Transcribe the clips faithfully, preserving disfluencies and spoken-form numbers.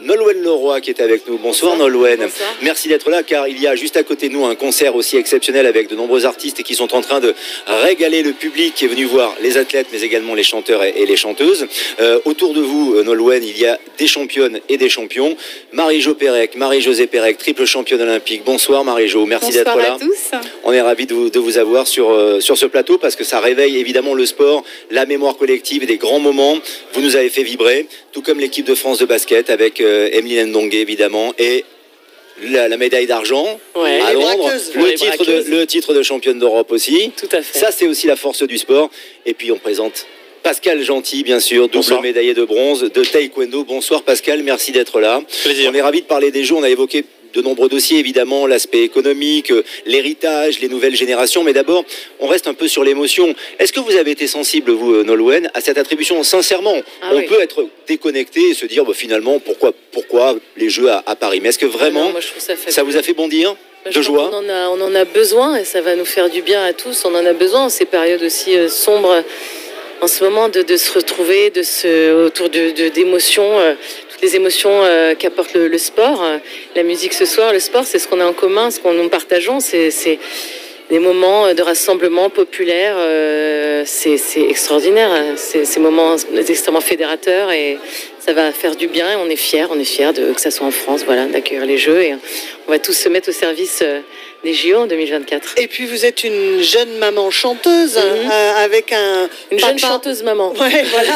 Nolwenn Leroy qui est avec nous. Bonsoir, Bonsoir. Nolwenn. Bonsoir. Merci d'être là car il y a juste à côté de nous un concert aussi exceptionnel avec de nombreux artistes qui sont en train de régaler le public qui est venu voir les athlètes mais également les chanteurs et, et les chanteuses. Euh, autour de vous, Nolwenn, il y a des championnes et des champions. Marie-Jo Pérec, Marie-Josée Pérec, triple championne olympique. Bonsoir Marie-Jo, merci d'être là. Bonsoir à tous. On est ravis de vous, de vous avoir sur, euh, sur ce plateau parce que ça réveille évidemment le sport, la mémoire collective et des grands moments. Vous nous avez fait vibrer, tout comme l'équipe de France de basket avec euh, Emeline Ndongue évidemment et la, la médaille d'argent ouais, à Londres, le titre, de, le titre de championne d'Europe aussi. Tout à fait. Ça c'est aussi la force du sport. Et puis on présente Pascal Gentil, bien sûr, double Bonsoir. médaillé de bronze de taekwondo. Bonsoir Pascal, merci d'être là. Plaisir. On est ravis de parler des Jeux, on a évoqué de nombreux dossiers, évidemment, l'aspect économique, l'héritage, les nouvelles générations. Mais d'abord, on reste un peu sur l'émotion. Est-ce que vous avez été sensible, vous, Nolwenn, à cette attribution? Sincèrement, ah, on oui. peut être déconnecté et se dire, bah, finalement, pourquoi, pourquoi les Jeux à, à Paris? Mais est-ce que vraiment, non, moi, je trouve ça, ça vous a fait bondir moi, de joie? on en, a, on en a besoin et ça va nous faire du bien à tous. On en a besoin en ces périodes aussi euh, sombres, en ce moment, de, de se retrouver de se, autour de, de, d'émotions. Euh, les émotions euh, qu'apporte le, le sport, euh, la musique ce soir, le sport, c'est ce qu'on a en commun, ce qu'on nous partageons, c'est, c'est des moments de rassemblement populaire, euh, c'est, c'est extraordinaire, c'est ces moments extrêmement fédérateurs et ça va faire du bien et on est fiers, on est fiers de, que ça soit en France, voilà, d'accueillir les Jeux et on va tous se mettre au service euh, des J O en deux mille vingt-quatre. Et puis vous êtes une jeune maman chanteuse mm-hmm. euh, avec un une papa... jeune chanteuse maman. Ouais, voilà.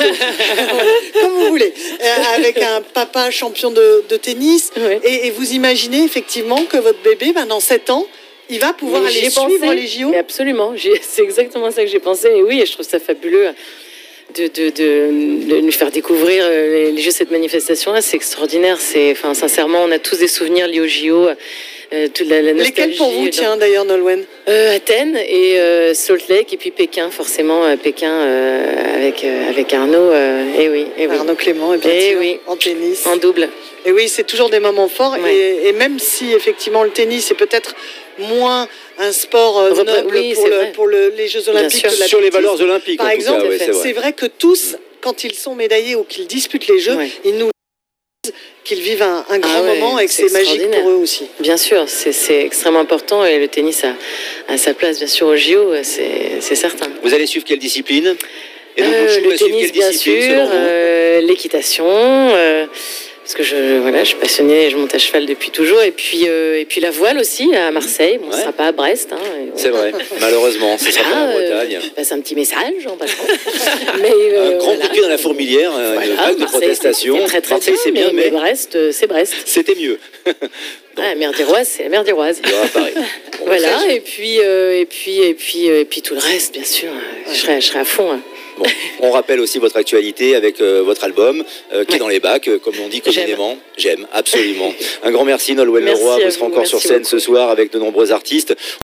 Comme vous voulez. Euh, avec un papa champion de, de tennis. Oui. Et, et vous imaginez effectivement que votre bébé, ben, dans sept ans, il va pouvoir Mais aller suivre pensé, les J O. Mais absolument. J'ai, c'est exactement ça que j'ai pensé. Et oui, je trouve ça fabuleux. De, de, de, de nous faire découvrir les, les Jeux, cette manifestation-là, c'est extraordinaire. C'est, enfin, sincèrement, on a tous des souvenirs liés aux J O. Euh, toute la, la Lesquels pour vous, dans... tiens, d'ailleurs, Nolwenn? euh, Athènes et euh, Salt Lake, et puis Pékin, forcément, euh, Pékin euh, avec, euh, avec Arnaud. Euh, et oui, et oui. Arnaud Clément, et bien et sûr, oui. en tennis. En double. Et oui, c'est toujours des moments forts. Ouais. Et, et même si, effectivement, le tennis est peut-être moins un sport euh, Repre- noble oui, pour, le, pour le, les Jeux Olympiques que la sur les valeurs olympiques, par en exemple, tout cas, ouais, c'est, c'est vrai que tous, quand ils sont médaillés ou qu'ils disputent les Jeux, ouais. ils nous disent qu'ils vivent un, un grand ah ouais, moment et que c'est, c'est magique pour eux aussi. Bien sûr, c'est, c'est extrêmement important et le tennis a, a sa place, bien sûr, au J O, c'est, c'est certain. Vous allez suivre quelle discipline? Et donc, euh, Le tennis, bien sûr, euh, l'équitation... Euh, parce que je, voilà, je suis passionnée, je monte à cheval depuis toujours. Et puis, euh, et puis la voile aussi, à Marseille. Bon, ouais. Ce ne sera pas à Brest. Hein, bon. C'est vrai, malheureusement, ce sera pas en Bretagne. Euh, passe un petit message en passant. mais, euh, un grand voilà. coup de pied dans la fourmilière, voilà, une vague de protestation. C'est très, très Marseille, bien, c'est bien, mais, mais... mais Brest, c'est Brest. C'était mieux. Ah, la mer d'Iroise, c'est la mer d'Iroise. Bon, voilà, et puis, euh, et, puis, et, puis, euh, et puis tout le reste, bien sûr. Je serai, je serai à fond. Hein. Bon, on rappelle aussi votre actualité avec euh, votre album euh, qui ouais. est dans les bacs, euh, comme on dit communément. J'aime, J'aime absolument. Un grand merci Nolwenn Leroy, vous serez encore merci sur scène beaucoup. Ce soir avec de nombreux artistes.